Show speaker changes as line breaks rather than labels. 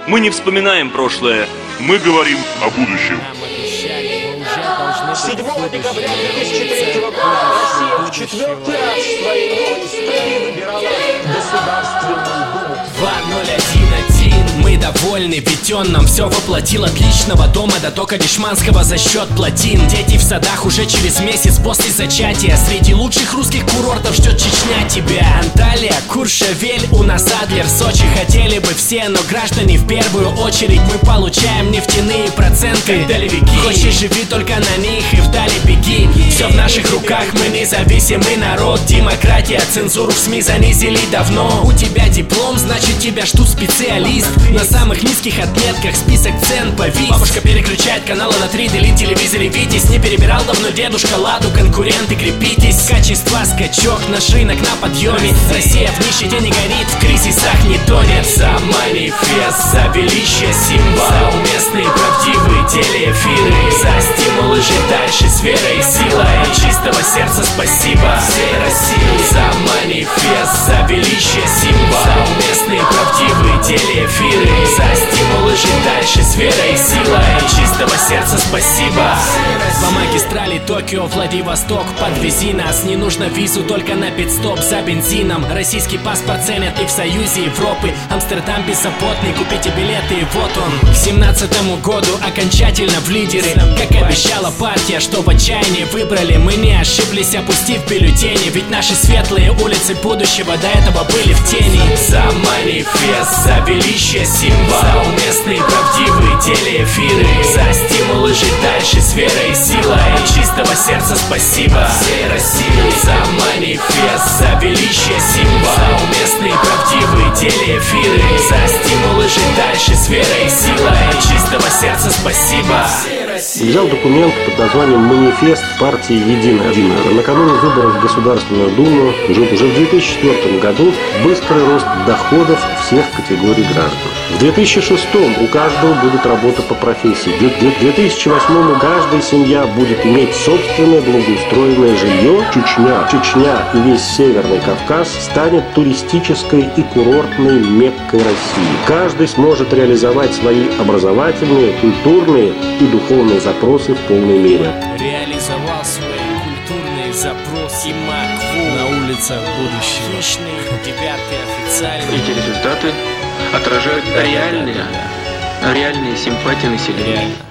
Мы не вспоминаем прошлое, мы говорим о будущем.
7 декабря 2003 года Россия в 4-й раз в своей новой истории выбирала Государственную Думу.
2011, мы довольны, ведь он нам все воплотил. От личного дома до тока дешманского за счет плотин. Дети в садах уже через месяц после зачатия. Среди лучших русских курортов ждет Чечня тебя. Анталия, Куршавель, у нас Адлер, Сочи. Хотели бы все, но граждане в первую очередь. Мы получаем нефтяные проценты, как долевики. Хочешь, живи только на них и вдали беги. Все в наших руках, мы независимый народ. Демократия, цензуру в СМИ занизили давно. У тебя диплом, значит тебя ждут специалист. На самых низких отметках список цен повис. Бабушка переключает каналы на 3, делит телевизоре Витязь. Не перебирал давно дедушка ладу, конкуренты, крепитесь. Качество скачок, наш рынок на подъеме. Россия в нищете не горит, в кризисах не тонет. За манифест, за величие символ, за уместные правдивые телеэфиры, за стимулы жить дальше с верой и силой. От чистого сердца спасибо всей России. За манифест, за величие символ, за уместные правдивые телеэфиры, за стимулы жить дальше с верой и силой. От чистого сердца спасибо. По магистрали Токио, Владивосток, подвези нас. Не нужно визу, только на пит-стоп за бензином. Российский паспорт ценят и в Союзе Европы. Амстердам беззаботный, купите билеты, и вот он. К 17-му году окончательно в лидеры. Как обещала партия, что в отчаянии выбрали. Мы не ошиблись, опустив бюллетени. Ведь наши светлые улицы будущего до этого были в тени. За манифест, за величие символ, за уместные правдивые телеэфиры, за стимулы жить дальше с верой и силой. От чистого сердца спасибо всей России. За манифест, за величие символ, за уместные правдивые телеэфиры, за стимулы жить дальше с верой и силой. От чистого сердца спасибо.
Взял документ под названием «Манифест партии Единая». Накануне выборов в Государственную Думу уже в 2004 году быстрый рост доходов всех категорий граждан. В 2006 у каждого будет работа по профессии. В 2008 каждая семья будет иметь собственное благоустроенное жилье. Чечня и весь Северный Кавказ станет туристической и курортной Меккой России. Каждый сможет реализовать свои образовательные, культурные и духовные запросы в полной мере.
Реализовал свои культурные запросы на улицах будущего. Хищный, 9-й официальный.
Эти результаты отражают реальные симпатии населения.